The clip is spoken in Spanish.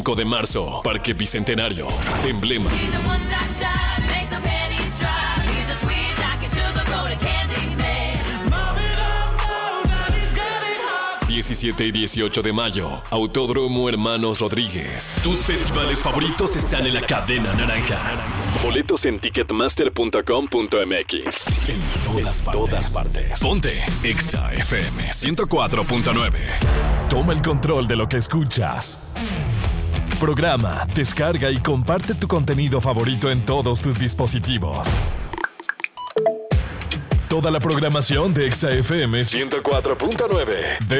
5 de marzo, Parque Bicentenario, Emblema. 17 y 18 de mayo, Autódromo Hermanos Rodríguez. Tus festivales favoritos están en la cadena naranja. Boletos en ticketmaster.com.mx. En todas partes. Ponte Exa FM 104.9. Toma el control de lo que escuchas. Programa, descarga y comparte tu contenido favorito en todos tus dispositivos. Toda la programación de Exa FM 104.9.